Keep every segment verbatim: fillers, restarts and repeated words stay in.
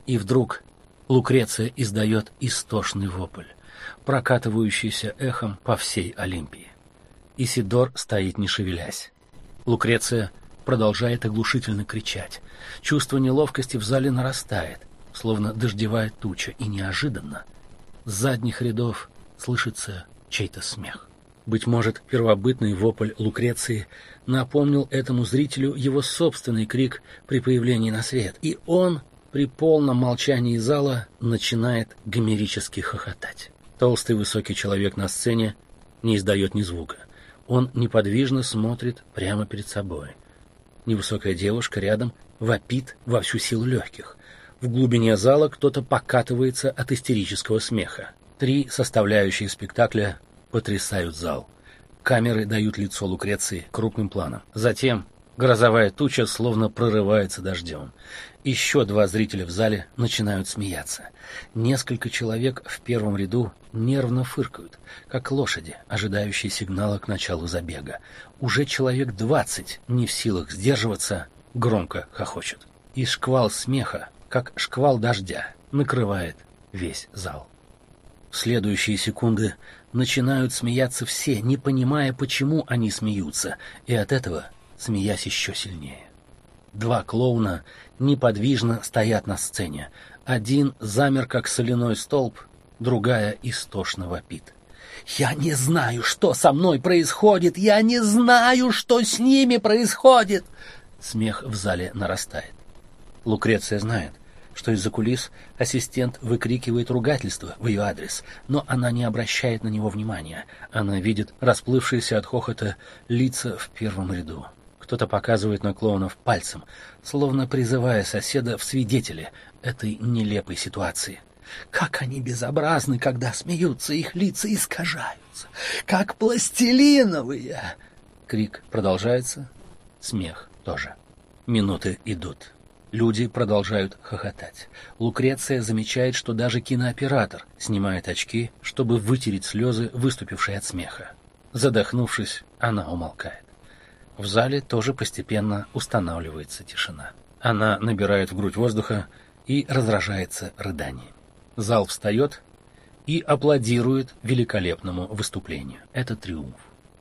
И вдруг Лукреция издает истошный вопль, прокатывающийся эхом по всей Олимпии. Исидор стоит не шевелясь. Лукреция продолжает оглушительно кричать. Чувство неловкости в зале нарастает, словно дождевая туча, и неожиданно с задних рядов слышится чей-то смех. Быть может, первобытный вопль Лукреции напомнил этому зрителю его собственный крик при появлении на свет, и он при полном молчании зала начинает гомерически хохотать. Толстый высокий человек на сцене не издает ни звука. Он неподвижно смотрит прямо перед собой. Невысокая девушка рядом вопит во всю силу легких. В глубине зала кто-то покатывается от истерического смеха. Три составляющие спектакля потрясают зал. Камеры дают лицо Лукреции крупным планом. Затем грозовая туча словно прорывается дождем. Еще два зрителя в зале начинают смеяться. Несколько человек в первом ряду нервно фыркают, как лошади, ожидающие сигнала к началу забега. Уже человек двадцать, не в силах сдерживаться, громко хохочут. И шквал смеха, как шквал дождя, накрывает весь зал. В следующие секунды начинают смеяться все, не понимая, почему они смеются, и от этого смеясь еще сильнее. Два клоуна неподвижно стоят на сцене. Один замер, как соляной столб, другая истошно вопит. «Я не знаю, что со мной происходит! Я не знаю, что с ними происходит!» Смех в зале нарастает. Лукреция знает, что из-за кулис ассистент выкрикивает ругательство в ее адрес, но она не обращает на него внимания. Она видит расплывшиеся от хохота лица в первом ряду. Кто-то показывает на клоунов пальцем, словно призывая соседа в свидетели этой нелепой ситуации. Как они безобразны, когда смеются, их лица искажаются, как пластилиновые. Крик продолжается, смех тоже. Минуты идут. Люди продолжают хохотать. Лукреция замечает, что даже кинооператор снимает очки, чтобы вытереть слезы, выступившие от смеха. Задохнувшись, она умолкает. В зале тоже постепенно устанавливается тишина. Она набирает в грудь воздуха и разражается рыданием. Зал встает и аплодирует великолепному выступлению. Это триумф.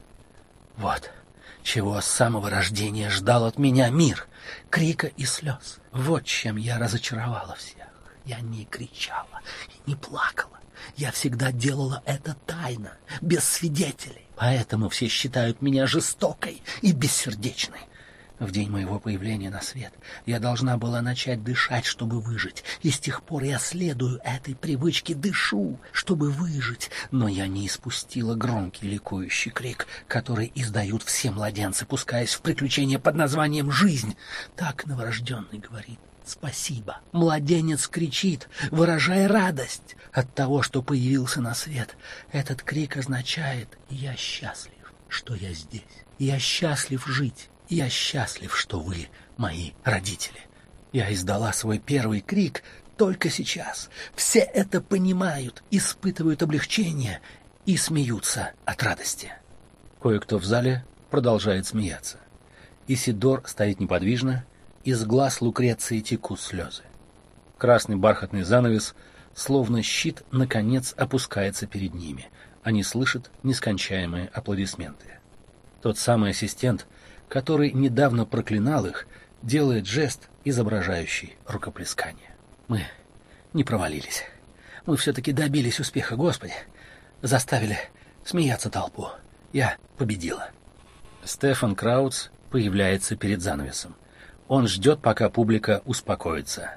Вот чего с самого рождения ждал от меня мир. Крика и слез. Вот чем я разочаровала всех. Я не кричала и не плакала. Я всегда делала это тайно, без свидетелей. Поэтому все считают меня жестокой и бессердечной. В день моего появления на свет я должна была начать дышать, чтобы выжить. И с тех пор я следую этой привычке, дышу, чтобы выжить. Но я не испустила громкий ликующий крик, который издают все младенцы, пускаясь в приключение под названием «жизнь». Так новорожденный говорит «спасибо». Младенец кричит, выражая радость от того, что появился на свет. Этот крик означает «я счастлив, что я здесь. Я счастлив жить. Я счастлив, что вы мои родители». Я издала свой первый крик только сейчас. Все это понимают, испытывают облегчение и смеются от радости. Кое-кто в зале продолжает смеяться. Исидор стоит неподвижно, из глаз Лукреции текут слезы. Красный бархатный занавес, словно щит, наконец опускается перед ними. Они слышат нескончаемые аплодисменты. Тот самый ассистент, который недавно проклинал их, делает жест, изображающий рукоплескание. Мы не провалились. Мы все-таки добились успеха, Господи. Заставили смеяться толпу. Я победила. Стефан Краутс появляется перед занавесом. Он ждет, пока публика успокоится.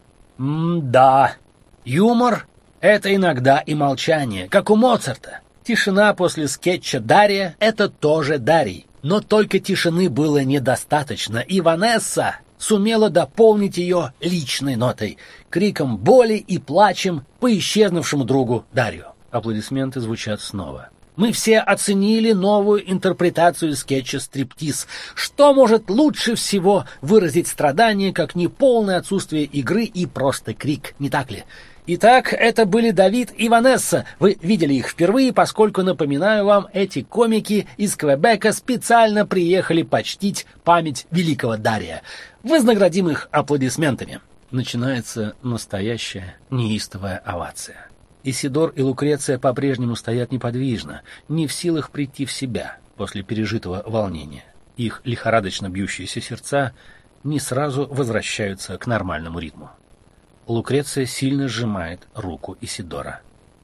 М-да, юмор — это иногда и молчание, как у Моцарта. Тишина после скетча «Дарья» — это тоже Дарий. Но только тишины было недостаточно, и Ванесса сумела дополнить ее личной нотой, криком боли и плачем по исчезнувшему другу Дарью. Аплодисменты звучат снова. Мы все оценили новую интерпретацию скетча «Стриптиз». Что может лучше всего выразить страдание, как неполное отсутствие игры и просто крик, не так ли? Итак, это были Давид и Ванесса. Вы видели их впервые, поскольку, напоминаю вам, эти комики из Квебека специально приехали почтить память великого Дария. Вознаградим их аплодисментами. Начинается настоящая неистовая овация. Исидор и Лукреция по-прежнему стоят неподвижно, не в силах прийти в себя после пережитого волнения. Их лихорадочно бьющиеся сердца не сразу возвращаются к нормальному ритму. Лукреция сильно сжимает руку Исидора.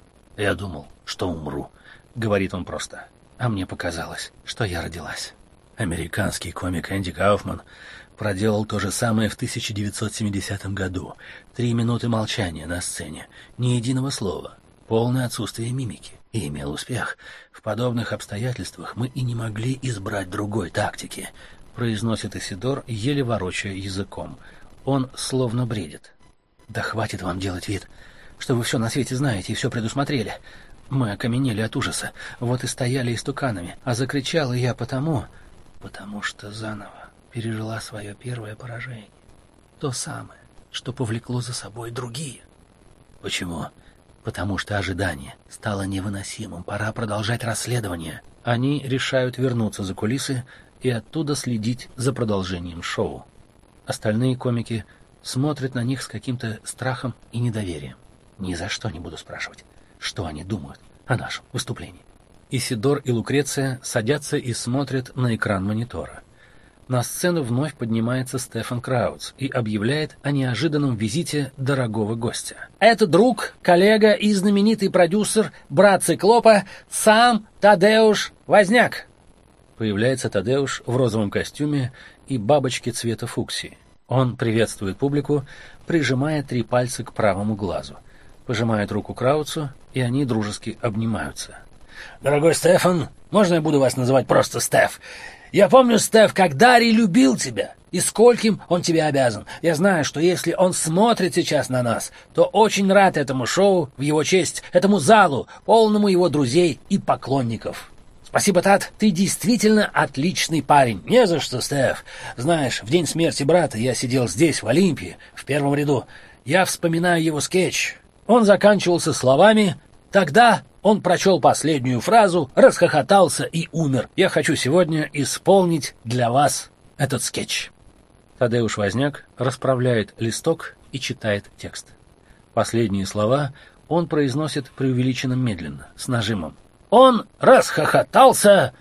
«Я думал, что умру», — говорит он просто. «А мне показалось, что я родилась». Американский комик Энди Кауфман проделал то же самое в тысяча девятьсот семидесятом году. Три минуты молчания на сцене, ни единого слова, полное отсутствие мимики. И имел успех. В подобных обстоятельствах мы и не могли избрать другой тактики, произносит Исидор, еле ворочая языком. Он словно бредит. «Да хватит вам делать вид, что вы все на свете знаете и все предусмотрели. Мы окаменели от ужаса, вот и стояли истуканами, а закричала я потому, потому что заново пережила свое первое поражение. То самое, что повлекло за собой другие». «Почему?» «Потому что ожидание стало невыносимым, пора продолжать расследование». Они решают вернуться за кулисы и оттуда следить за продолжением шоу. Остальные комики смотрят на них с каким-то страхом и недоверием. Ни за что не буду спрашивать, что они думают о нашем выступлении. Исидор и Лукреция садятся и смотрят на экран монитора. На сцену вновь поднимается Стефан Краутс и объявляет о неожиданном визите дорогого гостя. «Это друг, коллега и знаменитый продюсер, брат Циклопа, сам Тадеуш Возняк». Появляется Тадеуш в розовом костюме и бабочке цвета фуксии. Он приветствует публику, прижимая три пальца к правому глазу. Пожимает руку Краутсу, и они дружески обнимаются. «Дорогой Стефан, можно я буду вас называть просто Стеф? Я помню, Стеф, как Дарий любил тебя, и скольким он тебе обязан. Я знаю, что если он смотрит сейчас на нас, то очень рад этому шоу в его честь, этому залу, полному его друзей и поклонников. Спасибо, Тат, ты действительно отличный парень. Не за что, Стеф. Знаешь, в день смерти брата я сидел здесь, в Олимпии, в первом ряду. Я вспоминаю его скетч. Он заканчивался словами «Тогда он прочел последнюю фразу, расхохотался и умер. Я хочу сегодня исполнить для вас этот скетч». Тадеуш Возняк расправляет листок и читает текст. Последние слова он произносит преувеличенно медленно, с нажимом. «Он расхохотался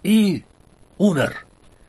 и умер».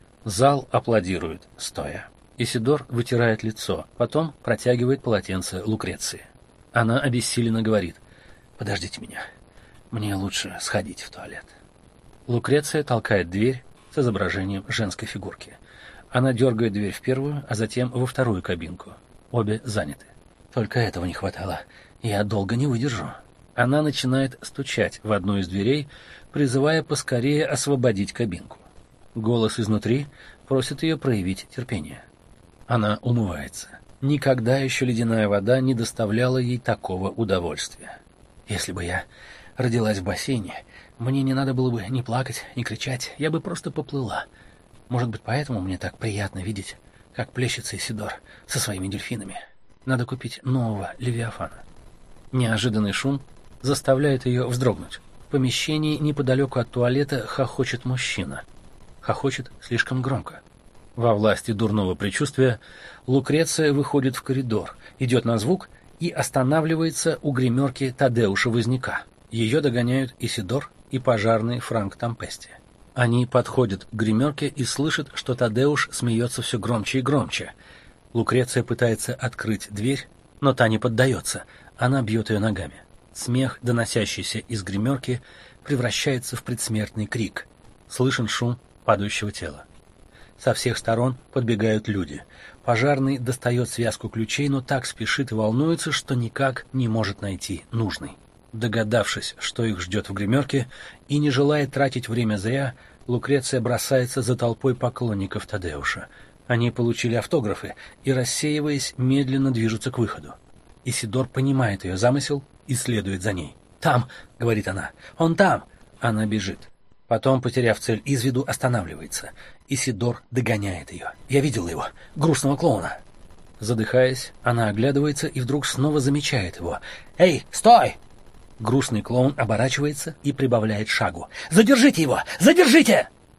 Зал аплодирует, стоя. Исидор вытирает лицо, потом протягивает полотенце Лукреции. Она обессиленно говорит: «Подождите меня. Мне лучше сходить в туалет». Лукреция толкает дверь с изображением женской фигурки. Она дергает дверь в первую, а затем во вторую кабинку. Обе заняты. «Только этого не хватало. Я долго не выдержу». Она начинает стучать в одну из дверей, призывая поскорее освободить кабинку. Голос изнутри просит ее проявить терпение. Она умывается. Никогда еще ледяная вода не доставляла ей такого удовольствия. «Если бы я родилась в бассейне, мне не надо было бы ни плакать, ни кричать, я бы просто поплыла. Может быть, поэтому мне так приятно видеть, как плещется Исидор со своими дельфинами. Надо купить нового Левиафана». Неожиданный шум заставляет ее вздрогнуть. В помещении неподалеку от туалета хохочет мужчина. Хохочет слишком громко. Во власти дурного предчувствия Лукреция выходит в коридор, идет на звук и останавливается у гримерки Тадеуша Возняка. Ее догоняют Исидор и пожарный Франк Тампести. Они подходят к гримерке и слышат, что Тадеуш смеется все громче и громче. Лукреция пытается открыть дверь, но та не поддается. Она бьет ее ногами. Смех, доносящийся из гримерки, превращается в предсмертный крик. Слышен шум падающего тела. Со всех сторон подбегают люди. Пожарный достает связку ключей, но так спешит и волнуется, что никак не может найти нужный. Догадавшись, что их ждет в гримерке, и не желая тратить время зря, Лукреция бросается за толпой поклонников Тадеуша. Они получили автографы и, рассеиваясь, медленно движутся к выходу. Исидор понимает ее замысел и следует за ней. «Там!» — говорит она. «Он там!» Она бежит. Потом, потеряв цель из виду, останавливается. Исидор догоняет ее. «Я видел его, грустного клоуна». Задыхаясь, она оглядывается и вдруг снова замечает его. «Эй, стой!» Грустный клоун оборачивается и прибавляет шагу. «Задержите его! Задержите!»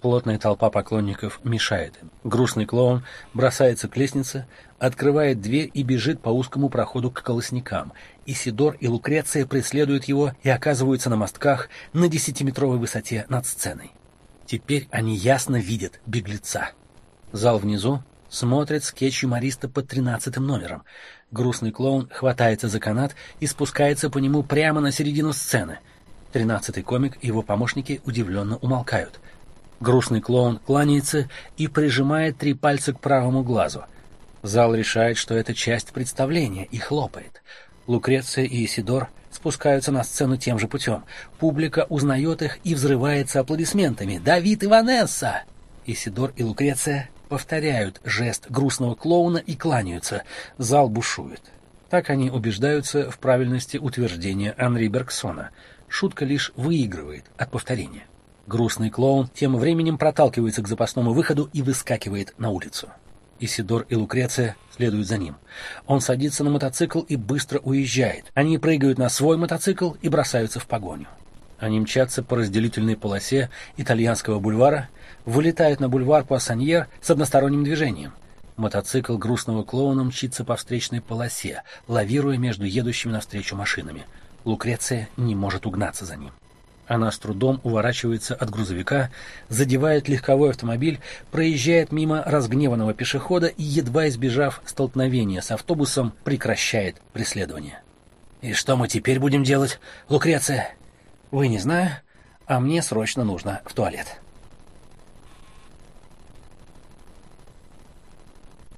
Плотная толпа поклонников мешает им. Грустный клоун бросается к лестнице, открывает дверь и бежит по узкому проходу к колосникам. Исидор и Лукреция преследуют его и оказываются на мостках на десятиметровой высоте над сценой. Теперь они ясно видят беглеца. Зал внизу смотрит скетч юмориста под тринадцатым номером. Грустный клоун хватается за канат и спускается по нему прямо на середину сцены. Тринадцатый комик и его помощники удивленно умолкают. Грустный клоун кланяется и прижимает три пальца к правому глазу. Зал решает, что это часть представления, и хлопает. Лукреция и Исидор спускаются на сцену тем же путем. Публика узнает их и взрывается аплодисментами. «Давид и Ванесса!» Исидор и Лукреция повторяют жест грустного клоуна и кланяются. Зал бушует. Так они убеждаются в правильности утверждения Анри Бергсона. Шутка лишь выигрывает от повторения. Грустный клоун тем временем проталкивается к запасному выходу и выскакивает на улицу. Исидор и Лукреция следуют за ним. Он садится на мотоцикл и быстро уезжает. Они прыгают на свой мотоцикл и бросаются в погоню. Они мчатся по разделительной полосе Итальянского бульвара, вылетают на бульвар Пуассаньер с односторонним движением. Мотоцикл грустного клоуна мчится по встречной полосе, лавируя между едущими навстречу машинами. Лукреция не может угнаться за ним. Она с трудом уворачивается от грузовика, задевает легковой автомобиль, проезжает мимо разгневанного пешехода и, едва избежав столкновения с автобусом, прекращает преследование. «И что мы теперь будем делать, Лукреция?» «Вы не знаю, а мне срочно нужно в туалет».